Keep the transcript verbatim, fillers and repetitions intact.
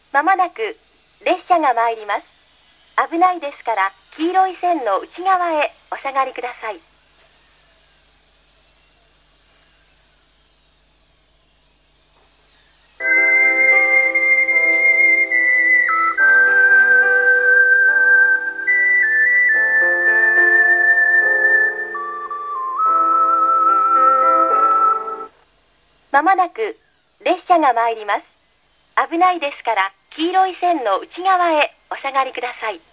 まもなく列車が参ります。危ないですから黄色い線の内側へお下がりください。まもなく列車が参ります。危ないですから黄色い線の内側へお下がりください。